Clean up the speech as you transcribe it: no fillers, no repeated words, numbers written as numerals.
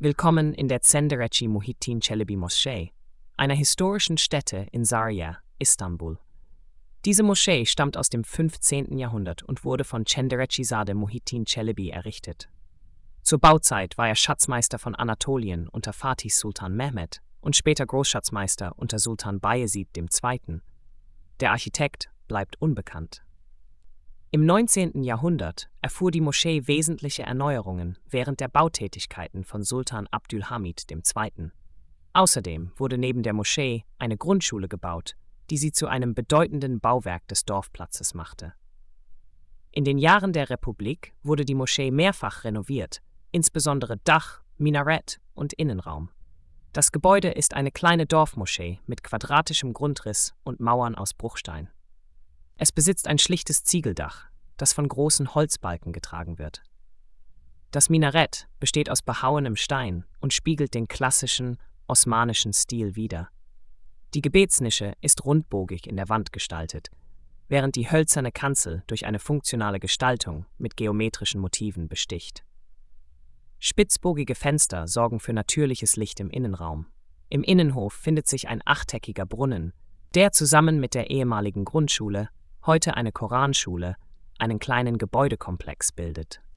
Willkommen in der Zenderecci Muhittin Çelebi Moschee, einer historischen Stätte in Sarıyer, Istanbul. Diese Moschee stammt aus dem 15. Jahrhundert und wurde von Cendereçizade Muhittin Çelebi errichtet. Zur Bauzeit war er Schatzmeister von Anatolien unter Fatih Sultan Mehmed und später Großschatzmeister unter Sultan Bayezid II. Der Architekt bleibt unbekannt. Im 19. Jahrhundert erfuhr die Moschee wesentliche Erneuerungen während der Bautätigkeiten von Sultan Abdülhamid II. Außerdem wurde neben der Moschee eine Grundschule gebaut, die sie zu einem bedeutenden Bauwerk des Dorfplatzes machte. In den Jahren der Republik wurde die Moschee mehrfach renoviert, insbesondere Dach, Minarett und Innenraum. Das Gebäude ist eine kleine Dorfmoschee mit quadratischem Grundriss und Mauern aus Bruchstein. Es besitzt ein schlichtes Ziegeldach, das von großen Holzbalken getragen wird. Das Minarett besteht aus behauenem Stein und spiegelt den klassischen osmanischen Stil wider. Die Gebetsnische ist rundbogig in der Wand gestaltet, während die hölzerne Kanzel durch eine funktionale Gestaltung mit geometrischen Motiven besticht. Spitzbogige Fenster sorgen für natürliches Licht im Innenraum. Im Innenhof findet sich ein achteckiger Brunnen, der zusammen mit der ehemaligen Grundschule, heute eine Koranschule, einen kleinen Gebäudekomplex bildet.